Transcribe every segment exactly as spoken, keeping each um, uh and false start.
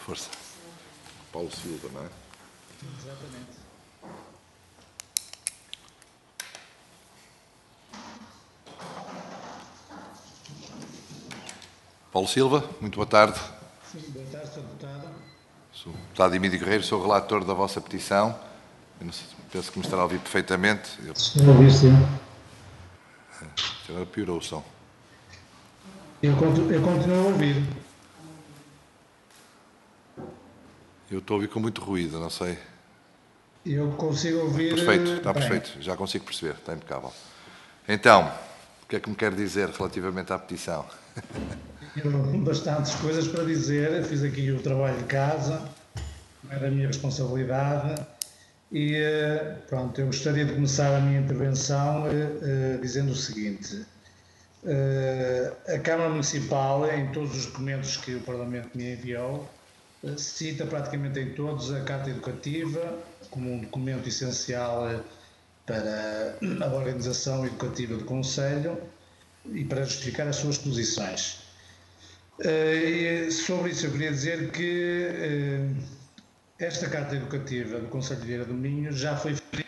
Força. Paulo Silva, não é? Exatamente. Paulo Silva, muito boa tarde. Sim, boa tarde, senhor Deputado. Sou o deputado Emílio Guerreiro, sou o relator da vossa petição. Eu não sei, penso que me estará a ouvir perfeitamente. Eu, Estou a ouvir, sim. agora piorou o som. Eu continuo, eu continuo a ouvir. Eu estou a ouvir com muito ruído, não sei. Eu consigo ouvir. Perfeito, está bem. perfeito, já consigo perceber, está impecável. Então, o que é que me quer dizer relativamente à petição? Tenho bastantes coisas para dizer. Fiz aqui o trabalho de casa, não é da minha responsabilidade. E pronto, eu gostaria de começar a minha intervenção eh, eh, dizendo o seguinte. Eh, a Câmara Municipal, em todos os documentos que o Parlamento me enviou, eh, cita praticamente em todos a Carta Educativa como um documento essencial eh, para a organização educativa do Conselho e para justificar as suas posições. Eh, e sobre isso eu queria dizer que eh, esta Carta Educativa do Conselho de Vieira do Minho já foi feita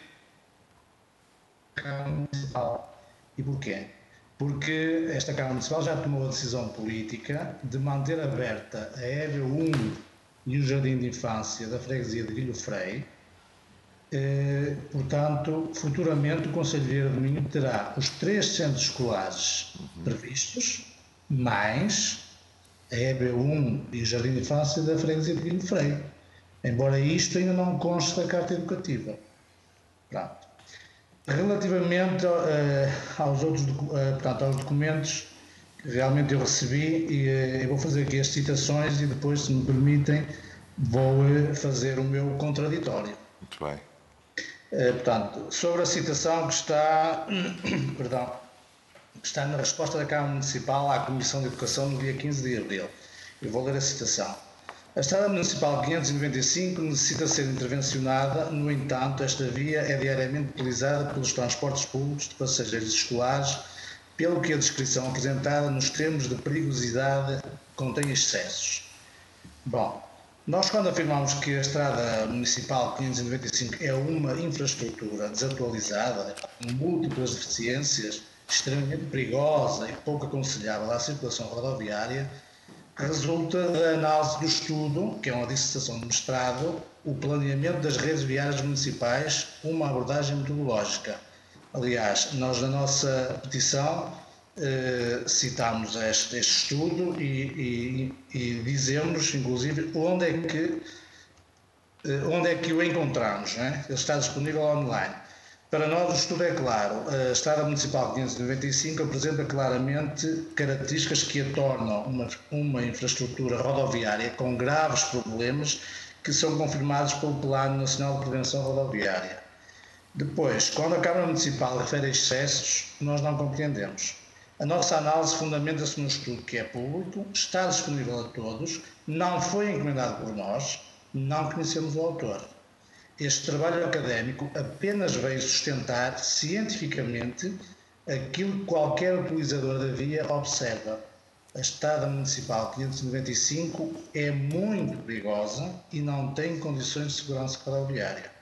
na Câmara Municipal. E porquê? Porque esta Câmara Municipal já tomou a decisão política de manter aberta a Ébrio um e o Jardim de Infância da freguesia de Guilho Frei. Eh, portanto, futuramente o Conselho de Vieira do Minho terá os três centros escolares uhum. previstos, mais a Ébrio um e o Jardim de Infância da freguesia de Guilho Frei. Embora isto ainda não conste da Carta Educativa. Pronto. Relativamente uh, aos outros uh, portanto, aos documentos que realmente eu recebi, e uh, eu vou fazer aqui as citações e depois, se me permitem, vou uh, fazer o meu contraditório. Muito bem. Uh, portanto, sobre a citação que está, perdão, que está na resposta da Câmara Municipal à Comissão de Educação no dia quinze de abril. Eu vou ler a citação. A Estrada Municipal quinhentos e noventa e cinco necessita ser intervencionada, no entanto, esta via é diariamente utilizada pelos transportes públicos de passageiros escolares, pelo que a descrição apresentada nos termos de perigosidade contém excessos. Bom, nós quando afirmamos que a Estrada Municipal quinhentos e noventa e cinco é uma infraestrutura desatualizada, com múltiplas deficiências, extremamente perigosa e pouco aconselhável à circulação rodoviária, resulta da análise do estudo, que é uma dissertação de mestrado, o planeamento das redes viárias municipais, uma abordagem metodológica. Aliás, nós na nossa petição eh, citamos este, este estudo e, e, e dizemos, inclusive, onde é que, eh, onde é que o encontramos, não é? Ele está disponível online. Para nós o estudo é claro, a Estrada Municipal quinhentos e noventa e cinco apresenta claramente características que a tornam uma, uma infraestrutura rodoviária com graves problemas que são confirmados pelo Plano Nacional de Prevenção Rodoviária. Depois, quando a Câmara Municipal refere a excessos, nós não compreendemos. A nossa análise fundamenta-se no estudo que é público, está disponível a todos, não foi encomendado por nós, não conhecemos o autor. Este trabalho académico apenas veio sustentar cientificamente aquilo que qualquer utilizador da via observa. A Estrada Municipal quinhentos e noventa e cinco é muito perigosa e não tem condições de segurança rodoviária.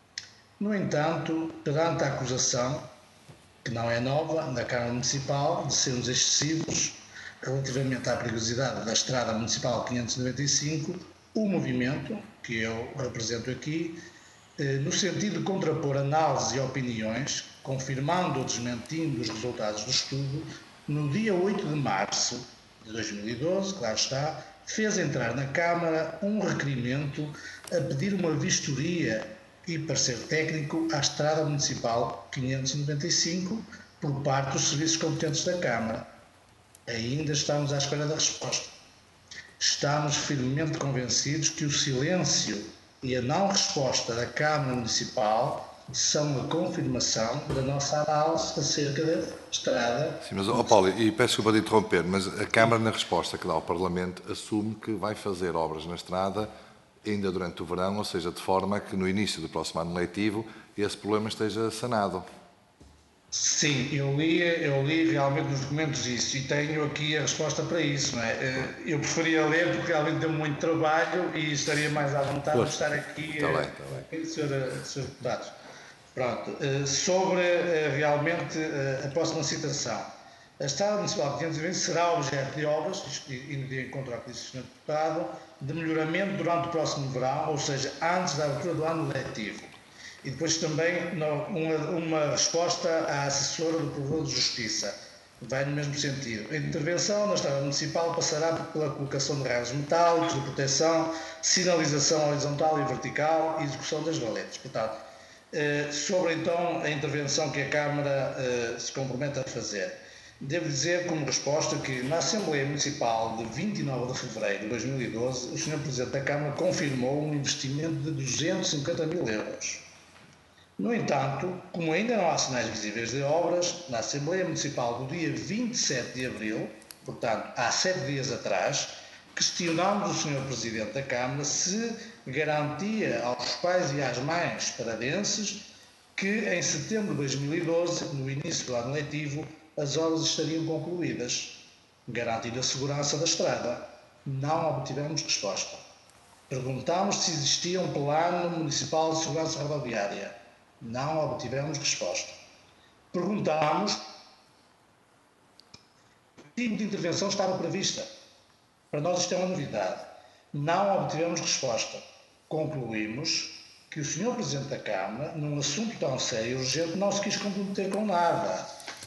No entanto, perante a acusação, que não é nova, da Câmara Municipal, de sermos excessivos relativamente à perigosidade da Estrada Municipal quinhentos e noventa e cinco, o movimento, que eu represento aqui, no sentido de contrapor análises e opiniões, confirmando ou desmentindo os resultados do estudo, no dia oito de março de dois mil e doze, claro está, fez entrar na Câmara um requerimento a pedir uma vistoria e parecer técnico à Estrada Municipal quinhentos e noventa e cinco por parte dos serviços competentes da Câmara. Ainda estamos à espera da resposta. Estamos firmemente convencidos que o silêncio e a não resposta da Câmara Municipal são uma confirmação da nossa análise acerca da estrada. Sim, mas, oh Paulo, e peço desculpa de interromper, mas a Câmara, na resposta que dá ao Parlamento, assume que vai fazer obras na estrada ainda durante o verão, ou seja, de forma que no início do próximo ano letivo esse problema esteja sanado. Sim, eu li, eu li realmente nos documentos isso e tenho aqui a resposta para isso, não é? Eu preferia ler porque realmente deu muito trabalho e estaria mais à vontade de Força. estar aqui, Está bem, está bem. senhor, senhor Deputados. Pronto, sobre realmente a próxima citação. A Estrada Municipal de quinhentos e vinte será objeto de obras, indo de encontro ao que disse o senhor Deputado, de melhoramento durante o próximo verão, ou seja, antes da abertura do ano letivo. E depois também uma, uma resposta à assessora do Provedor de Justiça. Vai no mesmo sentido. A intervenção na Estrada Municipal passará pela colocação de raios metálicos de proteção, sinalização horizontal e vertical e execução das valetas. Portanto, sobre então a intervenção que a Câmara se compromete a fazer. Devo dizer como resposta que na Assembleia Municipal de vinte e nove de fevereiro de dois mil e doze, o senhor Presidente da Câmara confirmou um investimento de duzentos e cinquenta mil euros. No entanto, como ainda não há sinais visíveis de obras, na Assembleia Municipal do dia vinte e sete de abril, portanto há sete dias atrás, questionámos o senhor Presidente da Câmara se garantia aos pais e às mães paradenses que em setembro de dois mil e doze, no início do ano letivo, as obras estariam concluídas, garantindo a segurança da estrada. Não obtivemos resposta. Perguntámos se existia um plano municipal de segurança rodoviária. Não obtivemos resposta. Perguntámos se o tipo de intervenção estava prevista. Para nós isto é uma novidade. Não obtivemos resposta. Concluímos que o senhor Presidente da Câmara, num assunto tão sério e urgente, não se quis comprometer com nada.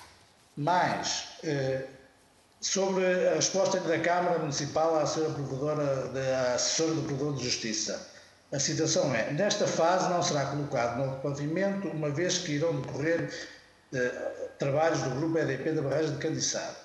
Mas, eh, sobre a resposta da Câmara Municipal à senhora provedora, da assessora do Provedor de Justiça, a citação é: nesta fase não será colocado novo pavimento, uma vez que irão decorrer eh, trabalhos do Grupo E D P da Barragem de Candiçado.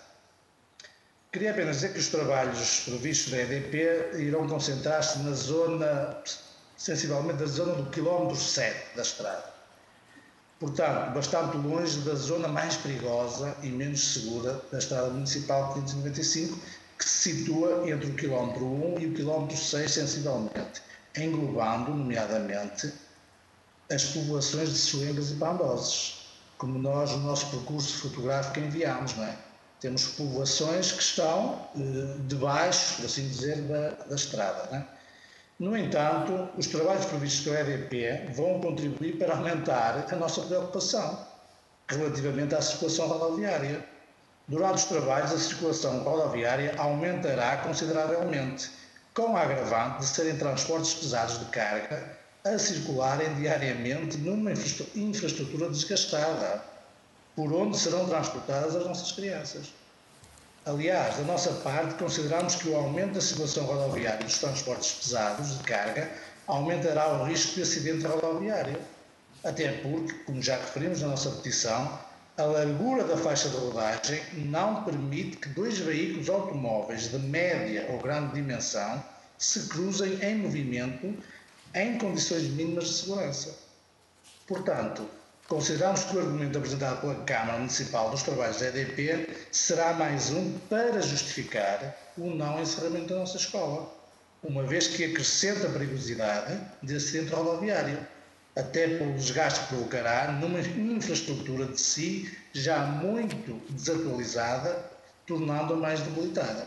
Queria apenas dizer que os trabalhos previstos da E D P irão concentrar-se na zona, sensivelmente da zona do quilómetro sete da estrada. Portanto, bastante longe da zona mais perigosa e menos segura da Estrada Municipal quinhentos e noventa e cinco, que se situa entre o quilómetro um e o quilómetro seis, sensivelmente, englobando, nomeadamente, as povoações de Soengas e Pandozes, como nós, no nosso percurso fotográfico, enviamos, não é? Temos povoações que estão eh, debaixo, por assim dizer, da, da estrada, não é? No entanto, os trabalhos previstos pela E D P vão contribuir para aumentar a nossa preocupação relativamente à circulação rodoviária. Durante os trabalhos, a circulação rodoviária aumentará consideravelmente, com a agravante de serem transportes pesados de carga a circularem diariamente numa infraestrutura desgastada, por onde serão transportadas as nossas crianças. Aliás, da nossa parte, consideramos que o aumento da circulação rodoviária dos transportes pesados de carga aumentará o risco de acidente rodoviário. Até porque, como já referimos na nossa petição, a largura da faixa de rodagem não permite que dois veículos automóveis de média ou grande dimensão se cruzem em movimento em condições mínimas de segurança. Portanto, consideramos que o argumento apresentado pela Câmara Municipal dos Trabalhos da E D P será mais um para justificar o não encerramento da nossa escola, uma vez que acrescenta a perigosidade de acidente rodoviário, até pelo desgaste que provocará numa infraestrutura de si já muito desatualizada, tornando-a mais debilitada.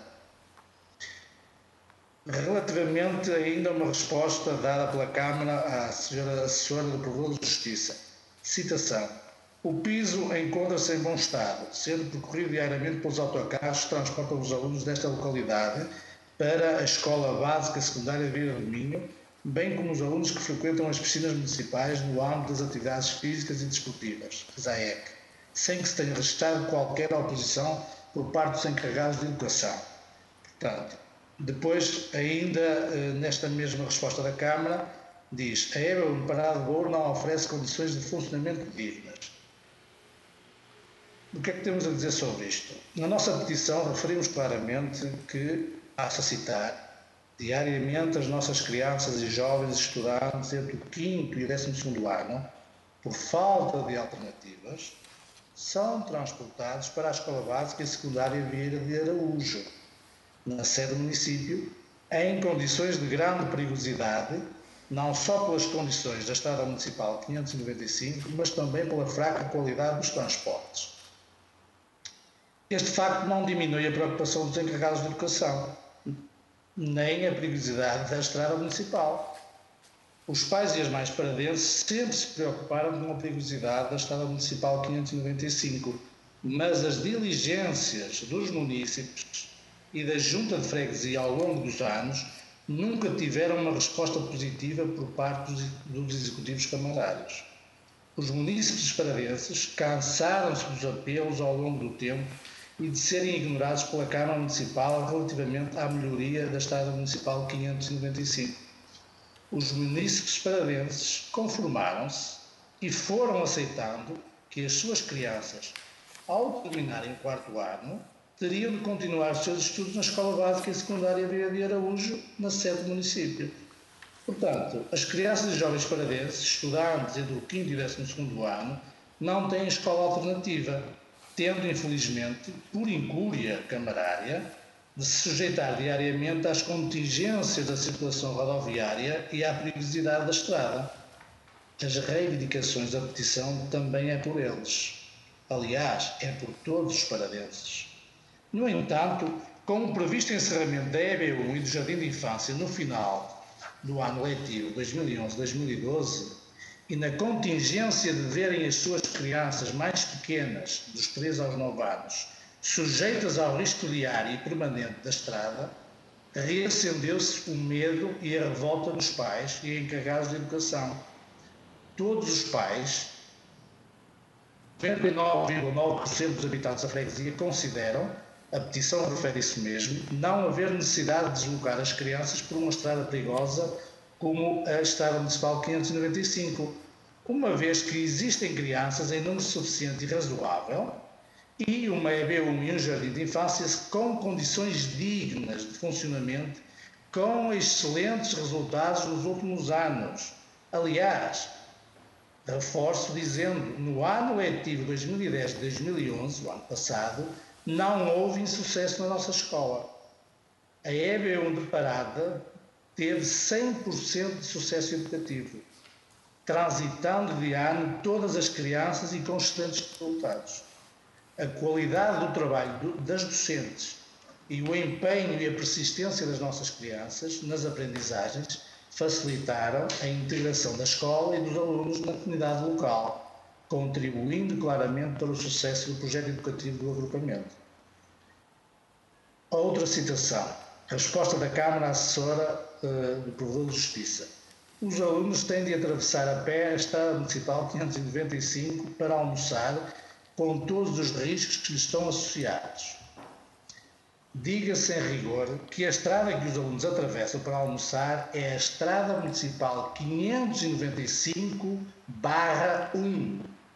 Relativamente ainda a uma resposta dada pela Câmara à senhora assessora do Provedor de Justiça, citação: o piso encontra-se em bom estado, sendo percorrido diariamente pelos autocarros que transportam os alunos desta localidade para a Escola Básica Secundária de Vila do Minho, bem como os alunos que frequentam as piscinas municipais no âmbito das atividades físicas e desportivas, as A E C, sem que se tenha registrado qualquer oposição por parte dos encarregados de educação. Portanto, depois, ainda nesta mesma resposta da Câmara, diz: a EBA do Parado de Ouro não oferece condições de funcionamento dignas. O que é que temos a dizer sobre isto? Na nossa petição referimos claramente que, basta citar, diariamente as nossas crianças e jovens estudantes entre o quinto e o décimo segundo ano, por falta de alternativas, são transportados para a Escola Básica e Secundária Vieira de Araújo, na sede do município, em condições de grande perigosidade não só pelas condições da Estrada Municipal quinhentos e noventa e cinco, mas também pela fraca qualidade dos transportes. Este facto não diminui a preocupação dos encarregados de educação, nem a perigosidade da Estrada Municipal. Os pais e as mães paradenses sempre se preocuparam com a perigosidade da Estrada Municipal quinhentos e noventa e cinco, mas as diligências dos munícipes e da Junta de Freguesia ao longo dos anos nunca tiveram uma resposta positiva por parte dos executivos camarários. Os munícipes esparadenses cansaram-se dos apelos ao longo do tempo e de serem ignorados pela Câmara Municipal relativamente à melhoria da Estrada Municipal quinhentos e noventa e cinco. Os munícipes esparadenses conformaram-se e foram aceitando que as suas crianças, ao terminarem o quarto ano, teriam de continuar os seus estudos na Escola Básica e Secundária Vieira de Araújo, na sede do município. Portanto, as crianças e jovens paradenses, estudantes entre o quinto e décimo segundo ano, não têm escola alternativa, tendo, infelizmente, por incúria camarária, de se sujeitar diariamente às contingências da circulação rodoviária e à perigosidade da estrada. As reivindicações da petição também é por eles. Aliás, é por todos os paradenses. No entanto, com o previsto encerramento da E B um e do Jardim de Infância no final do ano letivo dois mil e onze dois mil e doze e na contingência de verem as suas crianças mais pequenas, dos três aos nove anos, sujeitas ao risco diário e permanente da estrada, reacendeu-se o medo e a revolta dos pais e encarregados de educação. Todos os pais, noventa e nove vírgula nove por cento dos habitantes da freguesia, consideram, a petição refere isso mesmo, não haver necessidade de deslocar as crianças por uma estrada perigosa como a Estrada Municipal quinhentos e noventa e cinco, uma vez que existem crianças em número suficiente e razoável e uma E B um e um jardim de infância com condições dignas de funcionamento, com excelentes resultados nos últimos anos. Aliás, reforço dizendo, no ano letivo dois mil e dez dois mil e onze, o ano passado, não houve insucesso na nossa escola. A E B um de Parada teve cem por cento de sucesso educativo, transitando de ano todas as crianças e com excelentes resultados. A qualidade do trabalho das docentes e o empenho e a persistência das nossas crianças nas aprendizagens facilitaram a integração da escola e dos alunos na comunidade local, contribuindo claramente para o sucesso do projeto educativo do agrupamento. Outra citação. A resposta da Câmara Assessora uh, do Provedor de Justiça. Os alunos têm de atravessar a pé a Estrada Municipal quinhentos e noventa e cinco para almoçar, com todos os riscos que lhes estão associados. Diga-se em rigor que a estrada que os alunos atravessam para almoçar é a Estrada Municipal quinhentos e noventa e cinco barra um.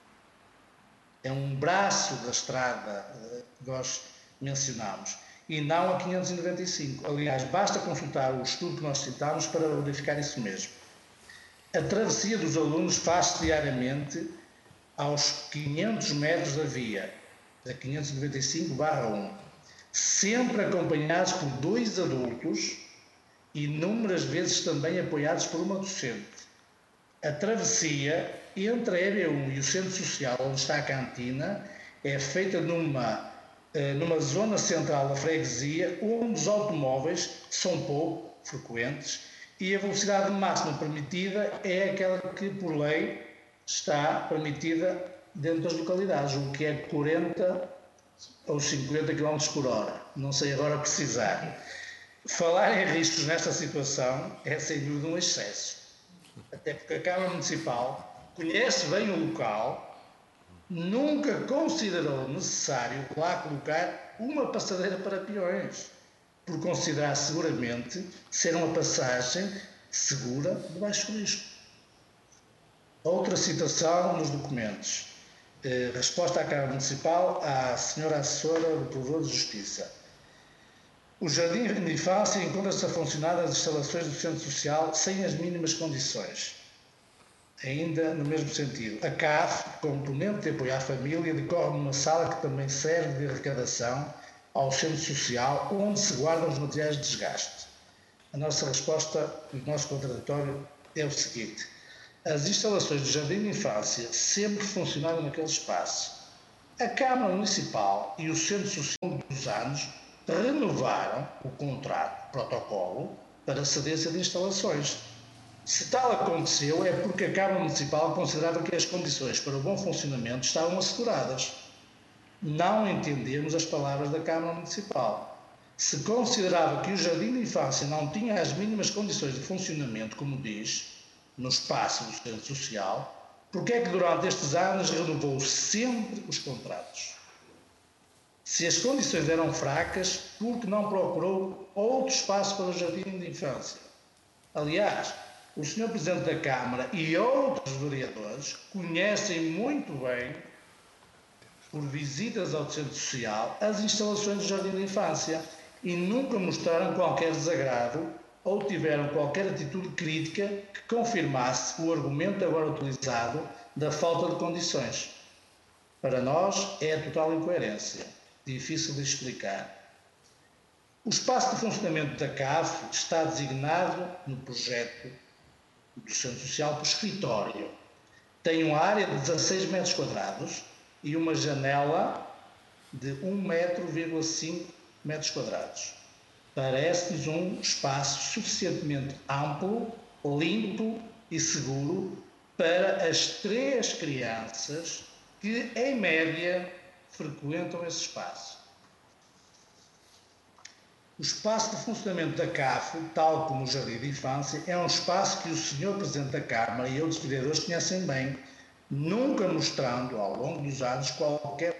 É um braço da estrada que nós mencionamos, e não a quinhentos e noventa e cinco. Aliás, basta consultar o estudo que nós citamos para verificar isso mesmo. A travessia dos alunos faz-se diariamente aos quinhentos metros da via, da quinhentos e noventa e cinco barra um, sempre acompanhados por dois adultos e inúmeras vezes também apoiados por uma docente. A travessia entre a E B um e o centro social onde está a cantina é feita numa, numa zona central da freguesia onde os automóveis são pouco frequentes e a velocidade máxima permitida é aquela que por lei está permitida dentro das localidades, o que é quarenta ou cinquenta quilómetros por hora, não sei agora precisar. Falar em riscos nesta situação é sem dúvida um excesso, até porque a Câmara Municipal conhece bem o local, nunca considerou necessário lá colocar uma passadeira para peões, por considerar seguramente ser uma passagem segura de baixo risco. Outra citação nos documentos. Eh, resposta à Câmara Municipal à senhora Assessora do Provedor de Justiça. O Jardim de Infância encontra-se a funcionar as instalações do Centro Social sem as mínimas condições. Ainda no mesmo sentido, a C A F, componente de apoio à família, decorre numa sala que também serve de arrecadação ao Centro Social, onde se guardam os materiais de desgaste. A nossa resposta, o nosso contraditório, é o seguinte: as instalações do Jardim de Infância sempre funcionaram naquele espaço. A Câmara Municipal e o Centro Social dos anos renovaram o contrato, protocolo, para cedência de instalações. Se tal aconteceu, é porque a Câmara Municipal considerava que as condições para o bom funcionamento estavam asseguradas. Não entendemos as palavras da Câmara Municipal. Se considerava que o Jardim de Infância não tinha as mínimas condições de funcionamento, como diz, no espaço do Centro Social, porque é que durante estes anos renovou sempre os contratos? Se as condições eram fracas, por que não procurou outro espaço para o Jardim de Infância? Aliás, o senhor Presidente da Câmara e outros vereadores conhecem muito bem, por visitas ao Centro Social, as instalações do Jardim de Infância e nunca mostraram qualquer desagrado ou tiveram qualquer atitude crítica que confirmasse o argumento agora utilizado da falta de condições. Para nós é a total incoerência, difícil de explicar. O espaço de funcionamento da C A F está designado no projeto do Centro Social por escritório. Tem uma área de dezasseis metros quadrados e uma janela de um vírgula cinco metros quadrados. Parece-nos um espaço suficientemente amplo, limpo e seguro para as três crianças que, em média, frequentam esse espaço. O espaço de funcionamento da C A F, tal como o Jardim de Infância, é um espaço que o senhor Presidente da Câmara e outros vereadores conhecem bem, nunca mostrando, ao longo dos anos, qualquer...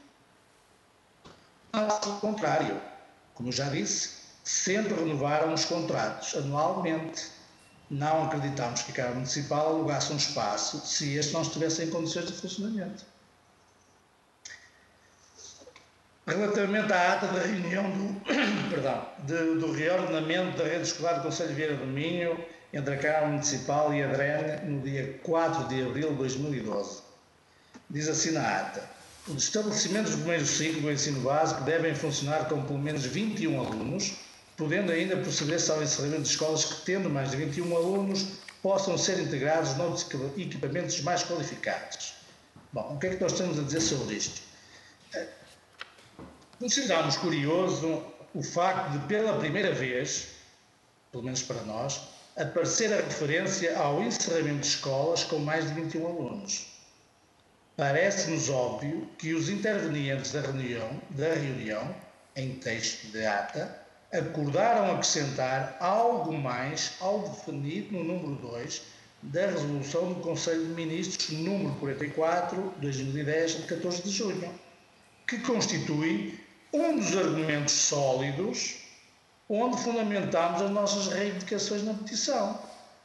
Ao contrário, como já disse, sempre renovaram os contratos anualmente. Não acreditamos que a Câmara Municipal alugasse um espaço se este não estivesse em condições de funcionamento. Relativamente à ata da reunião do, perdão, de, do reordenamento da rede escolar do Concelho de Vieira do Minho entre a Câmara Municipal e a D R E N no dia quatro de abril de dois mil e doze. Diz assim na ata: os estabelecimentos do primeiro ciclo do ensino básico devem funcionar com pelo menos vinte e um alunos, podendo ainda proceder-se ao encerramento de escolas que, tendo mais de vinte e um alunos, possam ser integrados noutros equipamentos mais qualificados. Bom, o que é que nós temos a dizer sobre isto? Consideramos curioso o facto de, pela primeira vez, pelo menos para nós, aparecer a referência ao encerramento de escolas com mais de vinte e um alunos. Parece-nos óbvio que os intervenientes da reunião, da reunião, em texto de ata, acordaram acrescentar algo mais ao definido no número dois da Resolução do Conselho de Ministros número quarenta e quatro, dois mil e dez, de catorze de junho, que constitui um dos argumentos sólidos onde fundamentamos as nossas reivindicações na petição.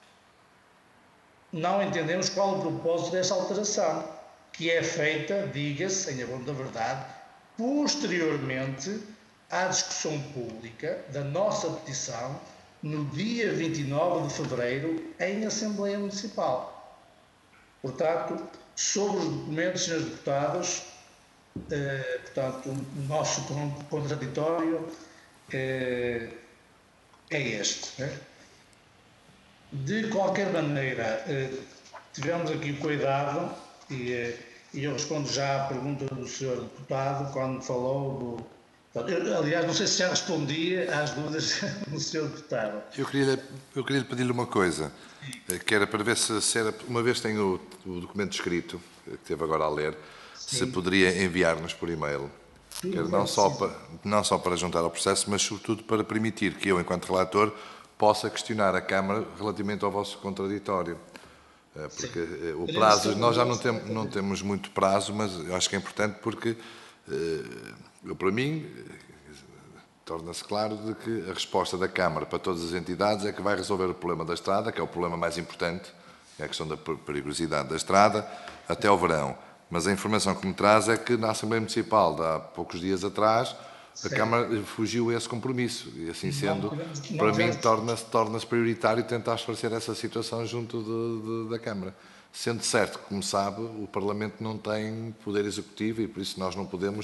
Não entendemos qual o propósito desta alteração, que é feita, diga-se, em abono da verdade, posteriormente à discussão pública da nossa petição no dia vinte e nove de fevereiro em Assembleia Municipal. Portanto, sobre os documentos, senhores deputados, eh, portanto, o nosso contraditório eh, é este. Né? De qualquer maneira, eh, tivemos aqui o cuidado, e, eh, e eu respondo já à pergunta do senhor deputado, quando falou do... Eu, aliás, não sei se já respondi às dúvidas do senhor deputado. Eu queria, eu queria pedir-lhe uma coisa, que era para ver se, se era, uma vez tenho o, o documento escrito, que teve agora a ler, sim, se poderia enviar-nos por e-mail, que era não, só para, não só para juntar ao processo, mas sobretudo para permitir que eu, enquanto relator, possa questionar a Câmara relativamente ao vosso contraditório. Porque sim, o prazo, nós já não temos, não temos muito prazo, mas eu acho que é importante porque, eu, para mim, torna-se claro de que a resposta da Câmara para todas as entidades é que vai resolver o problema da estrada, que é o problema mais importante, é a questão da perigosidade da estrada, até ao verão. Mas a informação que me traz é que na Assembleia Municipal, de há poucos dias atrás, a sim, Câmara fugiu a esse compromisso. E assim sendo, não, para mim, torna-se torna prioritário tentar esclarecer essa situação junto de, de, da Câmara. Sendo certo que, como sabe, o Parlamento não tem poder executivo e por isso nós não podemos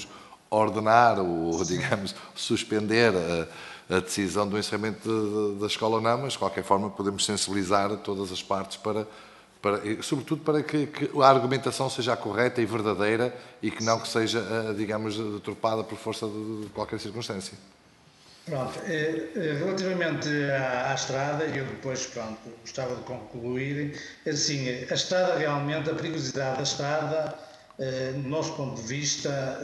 ordenar ou, digamos, suspender a, a decisão do encerramento de, de, da escola ou não, mas de qualquer forma podemos sensibilizar todas as partes para, para e, sobretudo para que, que a argumentação seja a correta e verdadeira e que não que seja, digamos, deturpada por força de, de qualquer circunstância. Pronto, relativamente à, à estrada, eu depois, pronto, gostava de concluir, assim, a estrada realmente, a perigosidade da estrada, do nosso ponto de vista,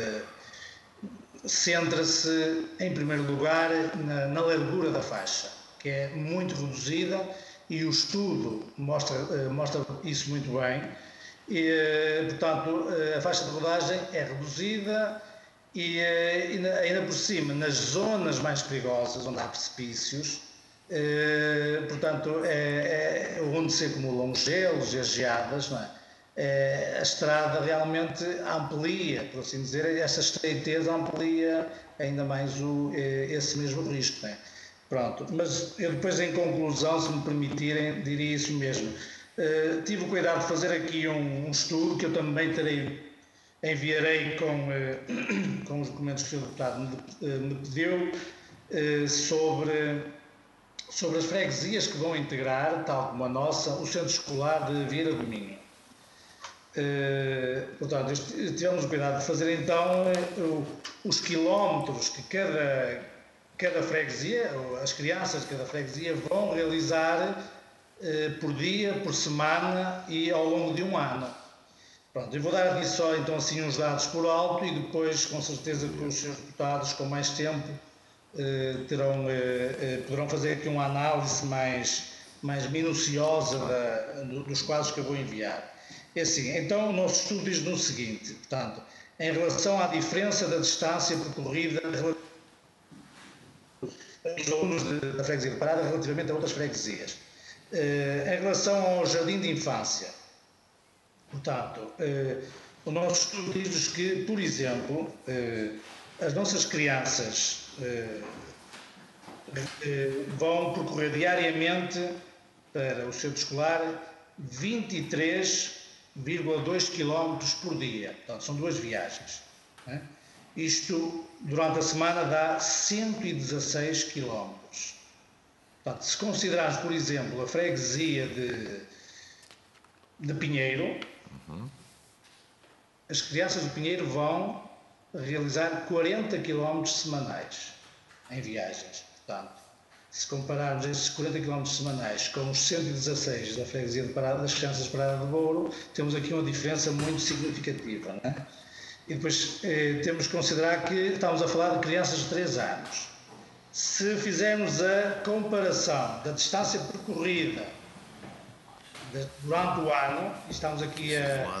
centra-se, em primeiro lugar, na, na largura da faixa, que é muito reduzida e o estudo mostra, mostra isso muito bem. E, portanto, a faixa de rodagem é reduzida e, ainda por cima, nas zonas mais perigosas, onde há precipícios, portanto, é, é onde se acumulam os gelos e as geadas, não é? A estrada realmente amplia, por assim dizer, essa estreiteza amplia ainda mais o, esse mesmo risco. Né? Pronto, mas eu depois, em conclusão, se me permitirem, diria isso mesmo. Uh, tive o cuidado de fazer aqui um, um estudo que eu também terei, enviarei com, uh, com os documentos que o senhor Deputado me, uh, me pediu, uh, sobre, sobre as freguesias que vão integrar, tal como a nossa, o centro escolar de Vieira do Minho. Uh, portanto, tivemos o cuidado de fazer então uh, os quilómetros que cada, cada freguesia, as crianças de cada freguesia vão realizar uh, por dia, por semana e ao longo de um ano. Pronto, eu vou dar aqui só então assim uns dados por alto e depois com certeza que os senhores deputados com mais tempo uh, terão, uh, uh, poderão fazer aqui uma análise mais, mais minuciosa da, dos quadros que eu vou enviar. É assim, então o nosso estudo diz no seguinte, portanto, em relação à diferença da distância percorrida dos alunos da freguesia de Parada relativamente a outras freguesias. Uh, em relação ao jardim de infância, portanto, uh, o nosso estudo diz-nos que, por exemplo, uh, as nossas crianças uh, uh, vão percorrer diariamente para o centro escolar vinte e três vírgula dois quilómetros por dia. Portanto, são duas viagens. Né? Isto, durante a semana, dá cento e dezasseis quilómetros. Portanto, se considerarmos, por exemplo, a freguesia de, de Pinheiro, uhum. As crianças de Pinheiro vão realizar quarenta quilómetros semanais em viagens. Portanto, se compararmos esses quarenta quilómetros semanais com os cento e dezasseis da freguesia de Parada, das crianças de Parada de Bouro, temos aqui uma diferença muito significativa. Não é? E depois eh, temos que considerar que estamos a falar de crianças de três anos. Se fizermos a comparação da distância percorrida de, durante o ano, e estamos aqui a...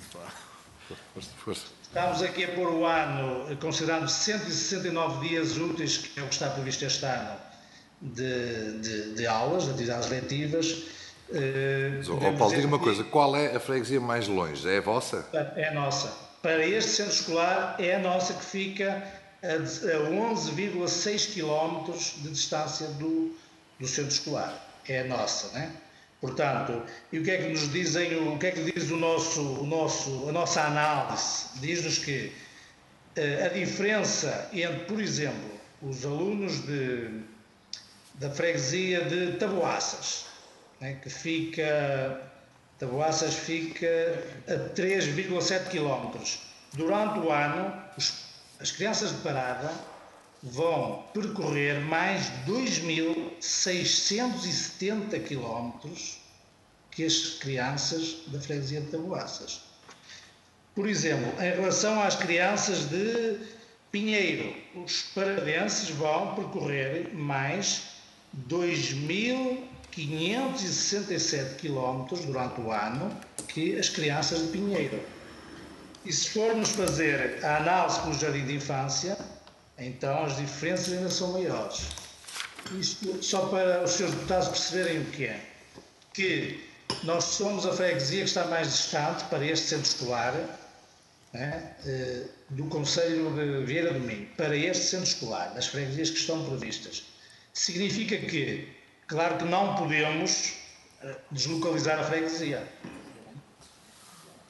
Estamos aqui a pôr o ano, considerando cento e sessenta e nove dias úteis, que é o que está previsto este ano, De, de, de aulas, de atividades letivas. Uh, oh, Paulo, diga uma coisa, qual é a freguesia mais longe? É a vossa? É a nossa. Para este centro escolar é a nossa, que fica a, a onze vírgula seis quilómetros de distância do, do centro escolar. É a nossa, né? Portanto, e o que é que nos dizem, o que é que diz o nosso, o nosso, a nossa análise? Diz-nos que uh, a diferença entre, por exemplo, os alunos de da freguesia de Taboaças, né, que fica, Taboaças fica a três vírgula sete quilómetros. Durante o ano, os, as crianças de Parada vão percorrer mais dois mil seiscentos e setenta quilómetros que as crianças da freguesia de Taboaças. Por exemplo, em relação às crianças de Pinheiro, os paradenses vão percorrer mais dois mil quinhentos e sessenta e sete quilómetros durante o ano que as crianças de Pinheiro. E se formos fazer a análise pelo jardim de infância, então as diferenças ainda são maiores. Isto só para os senhores deputados perceberem o que é. Que nós somos a freguesia que está mais distante para este centro escolar, né, do concelho de Vieira do Minho, para este centro escolar, das freguesias que estão previstas. Significa que, claro que não podemos deslocalizar a freguesia.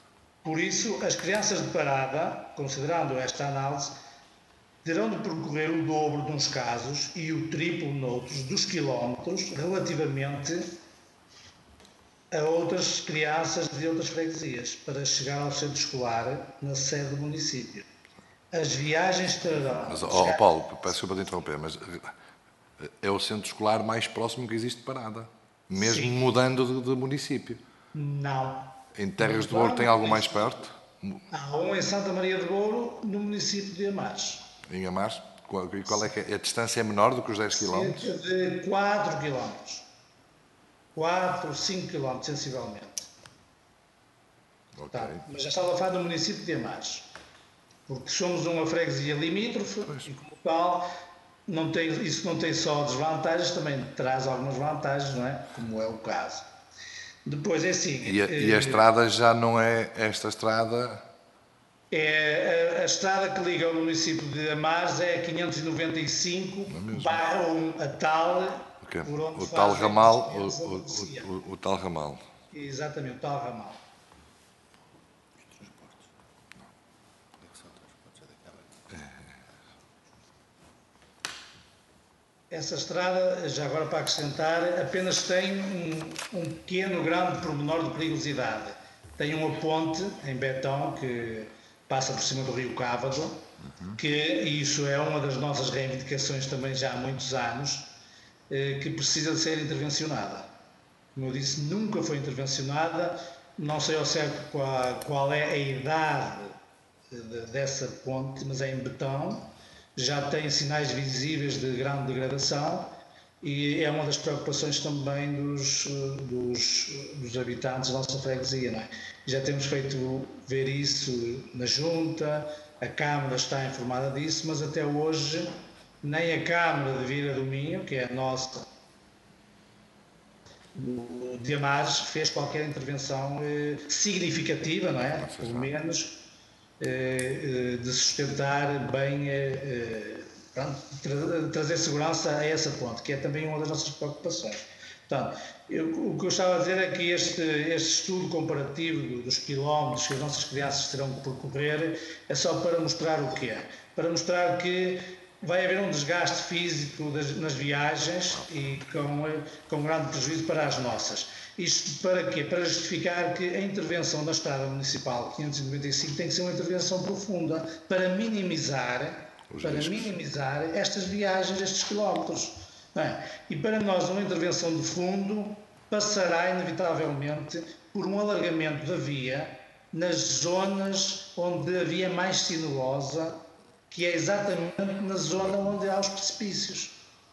Por isso, as crianças de parada, considerando esta análise, terão de percorrer o dobro de uns casos e o triplo noutros dos quilómetros relativamente a outras crianças de outras freguesias para chegar ao centro escolar na sede do município. As viagens terão... Mas, oh, Paulo, peço desculpa de interromper, mas é o centro escolar mais próximo que existe de Parada, mesmo Sim. mudando de, de município. Não. Em Terras de Ouro tem algo mais perto? Há um em Santa Maria de Ouro, no município de Amares. Em Amares? E qual é que é? A distância é menor do que os dez quilómetros? Cerca de quatro quilómetros. quatro, cinco quilómetros, sensivelmente. Okay. Tá, mas já estava a falar do município de Amares. Porque somos uma freguesia limítrofe pois. E, como tal, não tem, isso não tem só desvantagens, também traz algumas vantagens, não é? Como é o caso. Depois é assim... E a, eh, e a estrada já não é esta estrada... É, a, a estrada que liga o município de Amares é a quinhentos e noventa e cinco barra um, a tal... Okay. Por onde o tal ramal, o, o, o, o tal ramal. Exatamente, o tal ramal. Essa estrada, já agora para acrescentar, apenas tem um, um pequeno grau de pormenor de perigosidade. Tem uma ponte em betão que passa por cima do rio Cávado, uhum. que isso é uma das nossas reivindicações também já há muitos anos, eh, que precisa de ser intervencionada. Como eu disse, nunca foi intervencionada, não sei ao certo qual, qual é a idade de, dessa ponte, mas é em betão. Já tem sinais visíveis de grande degradação e é uma das preocupações também dos, dos, dos habitantes da nossa freguesia. Não é? Já temos feito ver isso na Junta, a Câmara está informada disso, mas até hoje nem a Câmara de Vila do Minho, que é a nossa, de Amares, fez qualquer intervenção eh, significativa, não é? Pelo menos... de sustentar bem, pronto, tra trazer segurança a essa ponte, que é também uma das nossas preocupações. Portanto, eu, o que eu estava a dizer é que este, este estudo comparativo dos quilómetros que as nossas crianças terão que percorrer é só para mostrar o que é. Para mostrar que vai haver um desgaste físico das, nas viagens e com, com grande prejuízo para as nossas. Isto para quê? Para justificar que a intervenção da Estrada Municipal quinhentos e noventa e cinco tem que ser uma intervenção profunda para minimizar, para minimizar estas viagens, estes quilómetros. Não é? E para nós uma intervenção de fundo passará inevitavelmente por um alargamento da via nas zonas onde a via é mais sinuosa, que é exatamente na zona onde há os precipícios.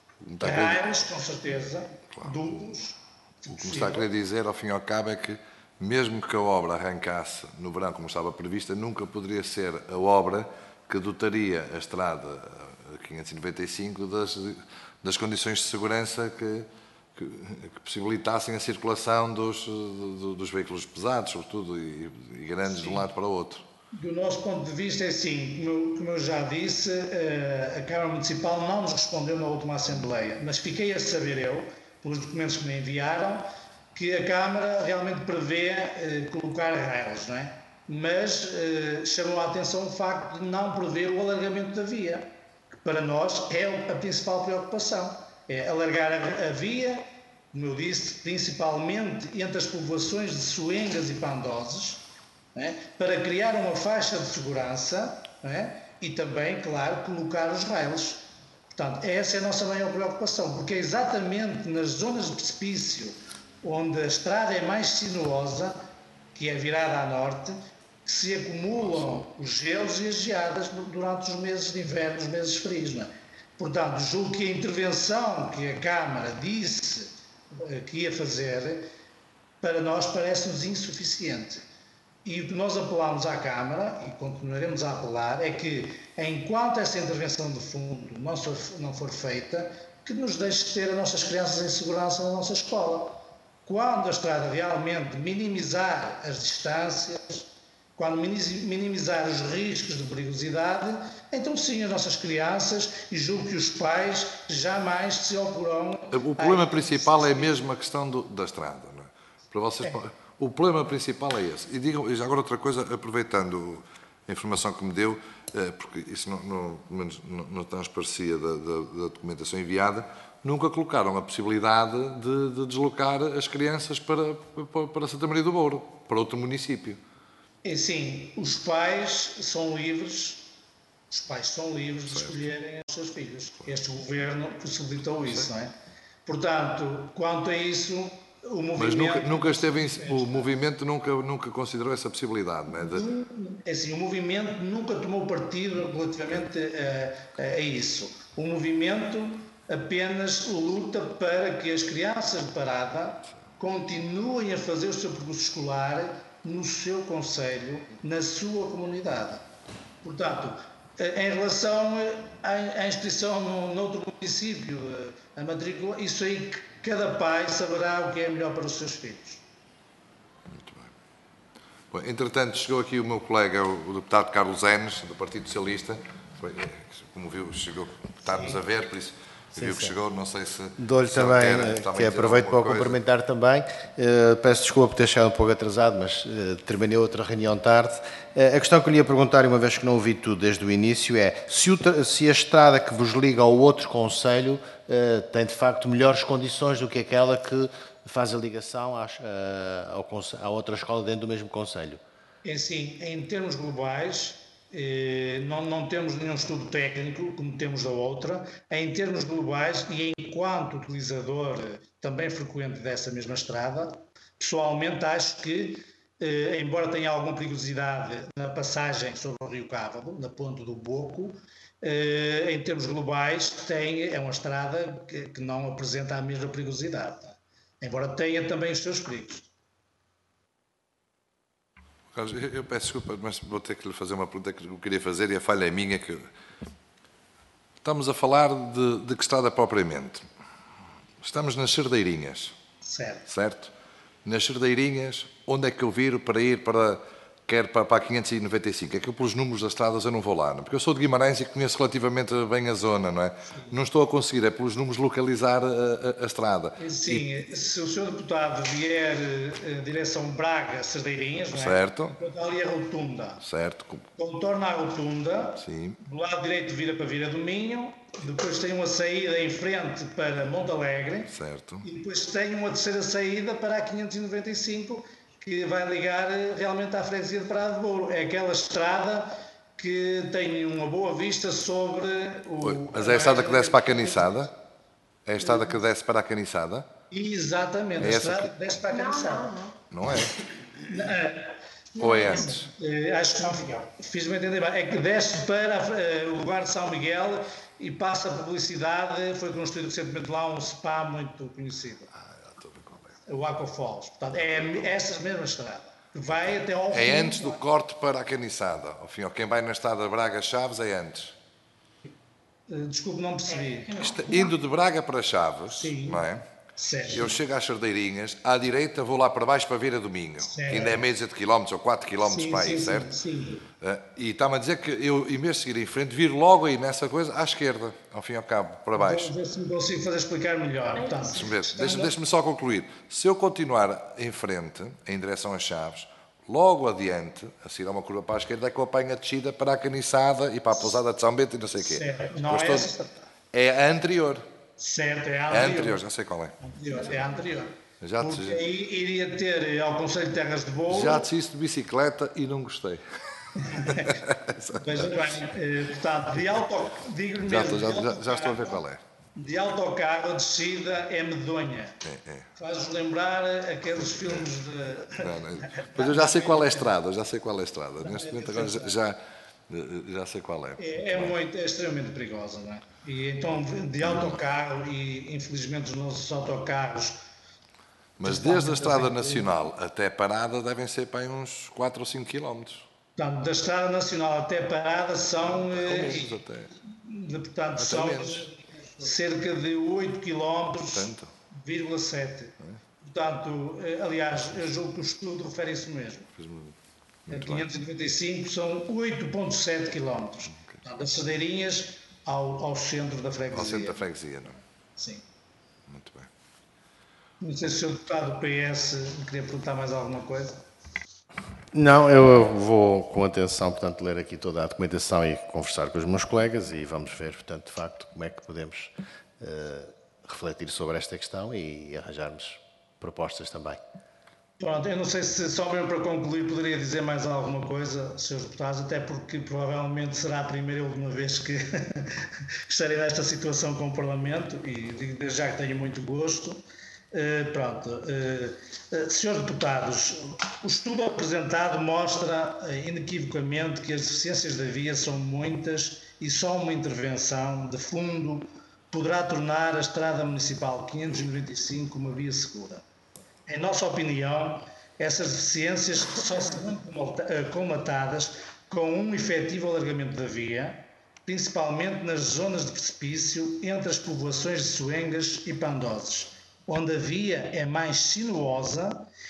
Raios, com certeza, claro. duplos. O que me está a querer dizer, ao fim e ao cabo, é que mesmo que a obra arrancasse no verão como estava prevista, nunca poderia ser a obra que dotaria a estrada quinhentos e noventa e cinco das, das condições de segurança que, que, que possibilitassem a circulação dos, dos, dos veículos pesados, sobretudo, e, e grandes Sim. de um lado para o outro. Do nosso ponto de vista, é assim, como, como eu já disse, a Câmara Municipal não nos respondeu na última Assembleia, mas fiquei a saber eu, pelos documentos que me enviaram, que a Câmara realmente prevê eh, colocar raios, não é? Mas eh, chamou a atenção o facto de não prever o alargamento da via, que para nós é a principal preocupação, é alargar a, a via, como eu disse, principalmente entre as povoações de Soengas e Pandozes, não é? Para criar uma faixa de segurança, não é? E também, claro, colocar os raios. Portanto, essa é a nossa maior preocupação, porque é exatamente nas zonas de precipício, onde a estrada é mais sinuosa, que é virada a norte, que se acumulam os gelos e as geadas durante os meses de inverno, os meses frios. Não é? Portanto, julgo que a intervenção que a Câmara disse que ia fazer, para nós parece-nos insuficiente. E o que nós apelamos à Câmara, e continuaremos a apelar, é que, enquanto essa intervenção de fundo não for, não for feita, que nos deixe ter as nossas crianças em segurança na nossa escola. Quando a estrada realmente minimizar as distâncias, quando minimizar os riscos de perigosidade, então sim, as nossas crianças, e julgo que os pais jamais se oporão... O problema principal é mesmo a questão do, da estrada, não é? Para vocês... É. O problema principal é esse. E digo, e já agora outra coisa, aproveitando a informação que me deu, porque isso não, não, pelo menos não, não transparecia da, da, da documentação enviada, nunca colocaram a possibilidade de, de deslocar as crianças para, para, para Santa Maria do Douro, para outro município. E sim, os pais são livres, os pais são livres de Certo. escolherem os seus filhos. Este governo possibilitou isso, não é? Portanto, quanto a isso, o movimento... Mas nunca, nunca esteve em, o movimento nunca, nunca considerou essa possibilidade, não é? De... É assim, o movimento nunca tomou partido relativamente a, a isso. O movimento apenas luta para que as crianças de Parada continuem a fazer o seu percurso escolar no seu concelho, na sua comunidade. Portanto, em relação à inscrição no, noutro município, a matrícula, isso aí cada pai saberá o que é melhor para os seus filhos. Muito bem. Bom, entretanto, chegou aqui o meu colega, o deputado Carlos Enes, do Partido Socialista. Foi, como viu, chegou, está-nos a ver, por isso viu que chegou, não sei se... Dou-lhe também, quer, também que aproveito para o cumprimentar também. Uh, peço desculpa por ter chegado um pouco atrasado, mas uh, terminei outra reunião tarde. Uh, a questão que eu lhe ia perguntar, uma vez que não ouvi tudo desde o início, é se, o, se a estrada que vos liga ao outro concelho uh, tem, de facto, melhores condições do que aquela que faz a ligação às, uh, ao, à outra escola dentro do mesmo concelho. É assim, em termos globais... Não, não temos nenhum estudo técnico, como temos da outra. Em termos globais, e enquanto utilizador também frequente dessa mesma estrada, pessoalmente acho que, embora tenha alguma perigosidade na passagem sobre o Rio Cávado, na ponte do Boco, em termos globais tem, é uma estrada que, que não apresenta a mesma perigosidade, embora tenha também os seus perigos. Eu peço desculpa, mas vou ter que lhe fazer uma pergunta que eu queria fazer e a falha é minha. Que... Estamos a falar de, de que estrada propriamente? Estamos nas Cerdeirinhas. Certo. Certo? Nas Cerdeirinhas, onde é que eu viro para ir para, quer para, para a quinhentos e noventa e cinco? É que eu, pelos números das estradas eu não vou lá, não? Porque eu sou de Guimarães e conheço relativamente bem a zona, não é? Não estou a conseguir, é pelos números, localizar a, a, a estrada. Sim, e... se o senhor deputado vier em direção Braga-Cerdeirinhas, não é? Certo. Ali a rotunda. Certo. Contorna a rotunda. Sim. Do lado direito vira para Vila do Minho. Depois tem uma saída em frente para Monte Alegre. Certo. E depois tem uma terceira saída para a quinhentos e noventa e cinco, que vai ligar realmente à freguesia de Parada de Douro. É aquela estrada que tem uma boa vista sobre o... Oi, mas é a estrada que desce para a Caniçada? É a estrada que desce para a Caniçada? Exatamente, é a estrada que desce para a Caniçada. Não, não é? Não. Ou é antes? Acho que não, fiz-me entender bem. É que desce para o lugar de São Miguel e passa a publicidade. Foi construído recentemente lá um spa muito conhecido. Ah, já estou a ver qual é. O Aqua Falls. Portanto, é essa mesma estrada. Vai até ao É antes do corte para a Caniçada. Ao fim, quem vai na estrada Braga-Chaves é antes. Desculpe, não percebi. Indo de Braga para Chaves, Sim. Não é? Certo. Eu chego às Cerdeirinhas, à direita vou lá para baixo para Vira do Minho, certo. que ainda é meio de quilómetros ou quatro quilómetros sim, para aí, sim, certo? Sim. Uh, e está-me a dizer que eu, em vez de seguir em frente, vir logo aí nessa coisa à esquerda, ao fim e ao cabo, para baixo. Vamos ver se me consigo fazer explicar melhor. Deixa-me ver, deixa-me, deixa-me só concluir. Se eu continuar em frente, em direção às Chaves, logo adiante, a seguir a uma curva para a esquerda, é que eu apanho a descida para a Caniçada e para a pousada de São Bento e não sei o quê. Certo. Não é, estou... essa... é a anterior. Certo, é a anterior. É anterior. a anterior, já sei qual é. Anterior, é a anterior. Já te... Porque aí iria ter ao Conselho de Terras de Douro... Já desisto de bicicleta e não gostei. Veja bem, portanto, de auto... digo-lhe já, mesmo... Estou, já, já, já estou a ver qual é. De autocarro, a descida é medonha. É, é. Faz-nos lembrar aqueles filmes de... Não, não. Pois eu já sei qual é a estrada, já sei qual é a estrada. Neste momento agora já, já, já sei qual é. É, é, muito, é extremamente perigosa, não é? E então, de autocarro, e infelizmente os nossos autocarros... Mas desde a Estrada Nacional até Parada devem ser para aí uns quatro ou cinco quilómetros. Portanto, da Estrada Nacional até Parada são... Menos, eh, até. De, portanto, até são menos. cerca de oito quilómetros, Portanto. vírgula sete. Portanto, aliás, eu julgo que o estudo refere a isso mesmo. A quinhentos e noventa e cinco são oito vírgula sete quilómetros. Okay. Portanto, das Cerdeirinhas ao, ao centro da freguesia. Ao centro da freguesia, não é? Sim. Muito bem. Não sei se o senhor deputado do P S me queria perguntar mais alguma coisa. Não, eu vou com atenção, portanto, ler aqui toda a documentação e conversar com os meus colegas e vamos ver, portanto, de facto, como é que podemos uh, refletir sobre esta questão e arranjarmos propostas também. Pronto, eu não sei se só mesmo para concluir poderia dizer mais alguma coisa, senhores deputados, até porque provavelmente será a primeira e última vez que estarei nesta situação com o Parlamento e digo desde já que tenho muito gosto. Uh, pronto, uh, uh, senhores deputados, o estudo apresentado mostra uh, inequivocamente que as deficiências da via são muitas e só uma intervenção de fundo poderá tornar a Estrada Municipal quinhentos e noventa e cinco uma via segura. Em nossa opinião, essas deficiências só serão colmatadas com um efetivo alargamento da via, principalmente nas zonas de precipício entre as povoações de Soengas e Pandozes, onde a via é mais sinuosa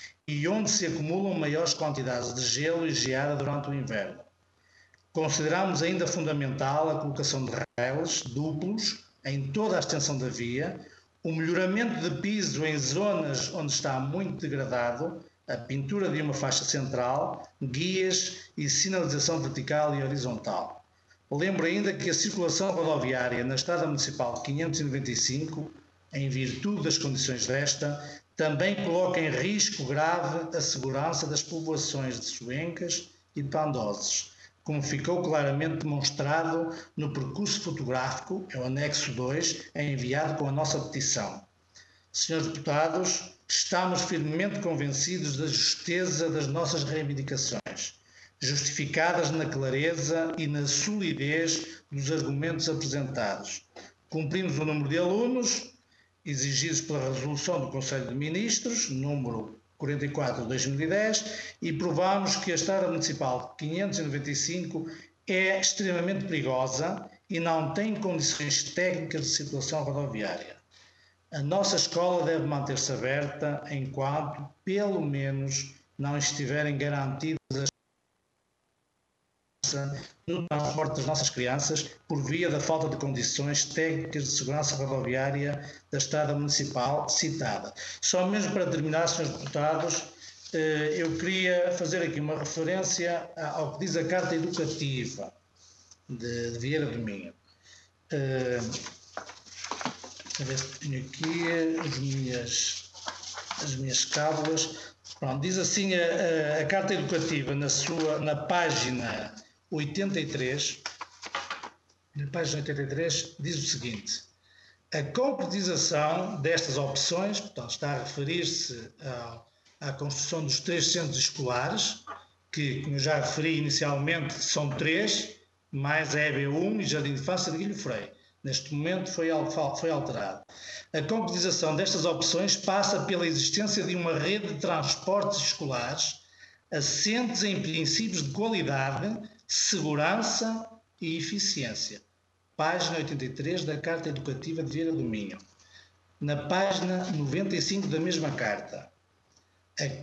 e onde se acumulam maiores quantidades de gelo e geada durante o inverno. Consideramos ainda fundamental a colocação de raios duplos em toda a extensão da via, o melhoramento de piso em zonas onde está muito degradado, a pintura de uma faixa central, guias e sinalização vertical e horizontal. Lembro ainda que a circulação rodoviária na Estrada Municipal quinhentos e noventa e cinco, em virtude das condições desta, também coloca em risco grave a segurança das povoações de Soencas e de Pandozes, como ficou claramente demonstrado no percurso fotográfico, é o anexo dois, enviado com a nossa petição. Senhores deputados, estamos firmemente convencidos da justeza das nossas reivindicações, justificadas na clareza e na solidez dos argumentos apresentados. Cumprimos o número de alunos exigidos pela resolução do Conselho de Ministros, número quarenta e quatro de dois mil e dez, e provamos que a Estrada Municipal quinhentos e noventa e cinco é extremamente perigosa e não tem condições técnicas de circulação rodoviária. A nossa escola deve manter-se aberta enquanto, pelo menos, não estiverem garantidas as no transporte das nossas crianças por via da falta de condições técnicas de segurança rodoviária da Estrada Municipal citada. Só mesmo para terminar, senhores deputados, eu queria fazer aqui uma referência ao que diz a Carta Educativa de, de Vieira do Minho. A ver se tenho aqui as minhas, as minhas cábulas. Pronto, diz assim a, a, a Carta Educativa na, sua, na página oitenta e três, na página oitenta e três, diz o seguinte: a concretização destas opções, portanto, está a referir-se à, à construção dos três centros escolares, que, como eu já referi inicialmente, são três, mais a E B um e Jardim de Infância de Guilho Freire. Neste momento foi, foi alterado. A concretização destas opções passa pela existência de uma rede de transportes escolares assentes em princípios de qualidade, segurança e eficiência. Página oitenta e três da Carta Educativa de Vieira do Minho. Na página noventa e cinco da mesma carta, a, a,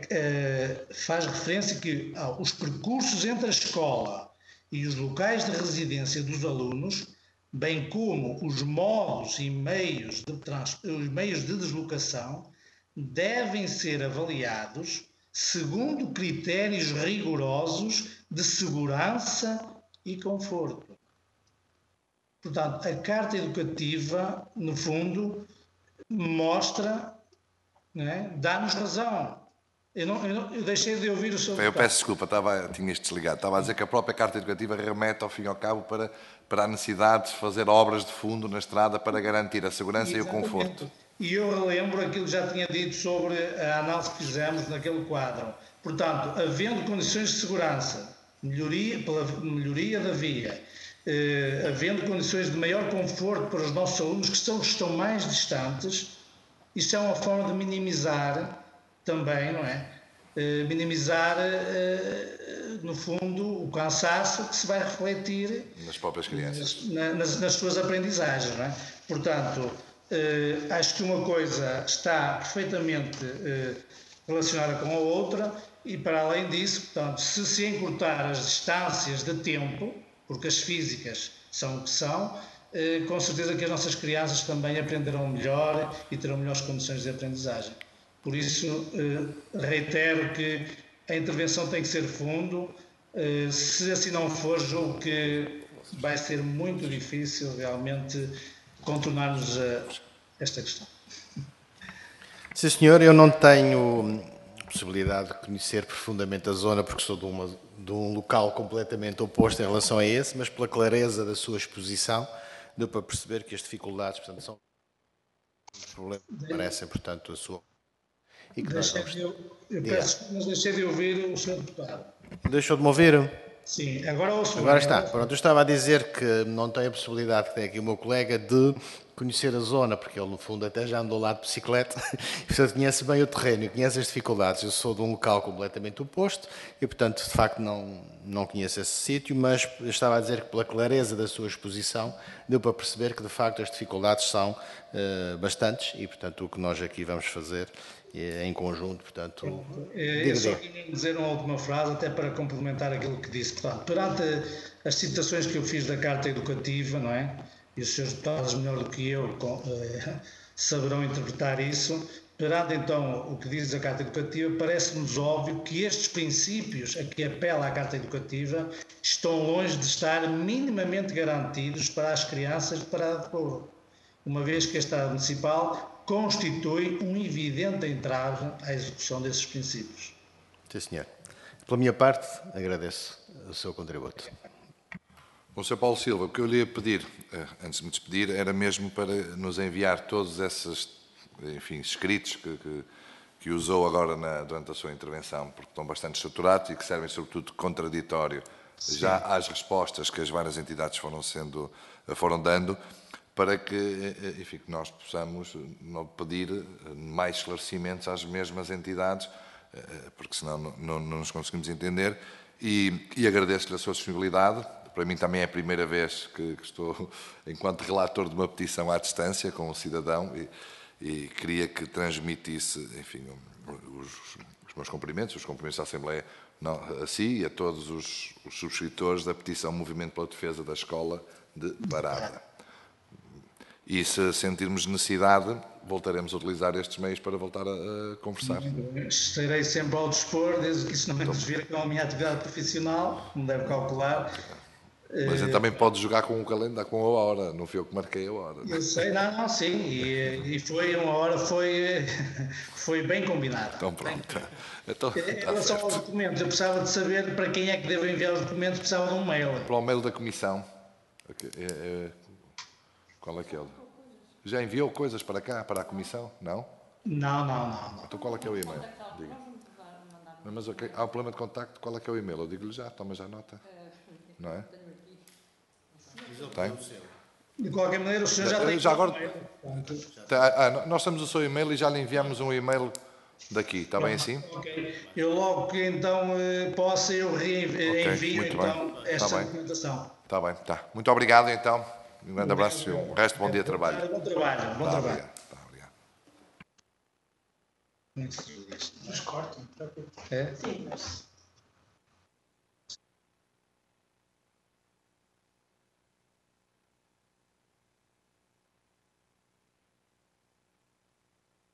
a, faz referência que ah, os percursos entre a escola e os locais de residência dos alunos, bem como os modos e meios de, trans, os meios de deslocação, devem ser avaliados segundo critérios rigorosos de segurança e conforto. Portanto, a Carta Educativa, no fundo, mostra, né, dá-nos razão. Eu, não, eu, não, eu deixei de ouvir o seu... Eu peço desculpa, estava, tinha isto desligado. Estava a dizer que a própria Carta Educativa remete, ao fim e ao cabo, para, para a necessidade de fazer obras de fundo na estrada para garantir a segurança Exatamente. E o conforto. E eu relembro aquilo que já tinha dito sobre a análise que fizemos naquele quadro. Portanto, havendo condições de segurança, melhoria, pela melhoria da via, eh, havendo condições de maior conforto para os nossos alunos que estão, estão mais distantes, isto é uma forma de minimizar também, não é? Eh, minimizar, eh, no fundo, o cansaço que se vai refletir nas próprias crianças, nas, nas, nas suas aprendizagens, não é? Portanto, eh, acho que uma coisa está perfeitamente eh, relacionada com a outra e, para além disso, portanto, se se encurtar as distâncias de tempo, porque as físicas são o que são, com certeza que as nossas crianças também aprenderão melhor e terão melhores condições de aprendizagem. Por isso, reitero que a intervenção tem que ser fundo. Se assim não for, julgo que vai ser muito difícil realmente contornarmos esta questão. Sim, senhor, eu não tenho possibilidade de conhecer profundamente a zona porque sou de, uma, de um local completamente oposto em relação a esse, mas pela clareza da sua exposição deu para perceber que as dificuldades, portanto, são problemas que parecem, portanto, a sua... E que nós vamos... de, eu eu peço, mas deixei de ouvir o senhor deputado. Deixou de me ouvir? Sim, agora ouço. Agora está. Pronto, eu estava a dizer que não tenho a possibilidade que tem aqui o meu colega de conhecer a zona, porque ele, no fundo, até já andou lá de bicicleta, e, portanto, conhece bem o terreno e conhece as dificuldades. Eu sou de um local completamente oposto e, portanto, de facto, não, não conheço esse sítio, mas eu estava a dizer que, pela clareza da sua exposição, deu para perceber que, de facto, as dificuldades são uh, bastantes e, portanto, o que nós aqui vamos fazer é, em conjunto, portanto... Eu só queria dizer uma última frase, até para complementar aquilo que disse. Portanto, perante as citações que eu fiz da Carta Educativa, não é? E os senhores deputados, melhor do que eu, eh, saberão interpretar isso. Perante, então, o que diz a Carta Educativa, parece-nos óbvio que estes princípios a que apela a Carta Educativa estão longe de estar minimamente garantidos para as crianças de parada de povo, uma vez que a Estado Municipal constitui um evidente entrave à execução desses princípios. Sim, senhor. Pela minha parte, agradeço o seu contributo. Bom, senhor Paulo Silva, o que eu lhe ia pedir, antes de me despedir, era mesmo para nos enviar todos esses, enfim, escritos que, que, que usou agora na, durante a sua intervenção, porque estão bastante estruturados e que servem, sobretudo, de contraditório Sim. já às respostas que as várias entidades foram, sendo, foram dando, para que, enfim, que nós possamos pedir mais esclarecimentos às mesmas entidades, porque senão não, não, não nos conseguimos entender, e, e agradeço-lhe a sua disponibilidade. Para mim também é a primeira vez que, que estou, enquanto relator de uma petição à distância, com um cidadão, e, e queria que transmitisse, enfim, os, os meus cumprimentos, os cumprimentos da Assembleia não, a si e a todos os, os subscritores da petição Movimento pela Defesa da Escola de Barada. E se sentirmos necessidade, voltaremos a utilizar estes meios para voltar a, a conversar. Estarei sempre ao dispor, desde que isso não me desvire com a minha atividade profissional, como deve calcular. Mas ele também pode jogar com o calendário, com a hora, não fui eu que marquei a hora. Eu sei, não, não, sim, e, e foi uma hora, foi, foi bem combinada. Então pronto. Então, em relação aos documentos, eu precisava de saber para quem é que devo enviar os documentos, precisava de um mail. Para o mail da Comissão. É, é, qual é que é? Já enviou coisas para cá, para a Comissão? Não? Não, não, não. não. Então qual é que é o e-mail? Diga. Mas okay, há um problema de contacto, qual é que é o e-mail? Eu digo-lhe já, toma já nota. Não é? Tem? De qualquer maneira, o senhor já tem... Já agora, ah, nós temos o seu e-mail e já lhe enviamos um e-mail daqui, está bem assim? Ok. Eu logo que então possa, eu reenvio okay, então esta tá documentação. Está bem, está. Muito obrigado então. Um grande abraço e um resto bom dia de trabalho. Bom trabalho, bom tá, trabalho. Obrigado. Tá, obrigado. Mas cortam, é? Sim, mas...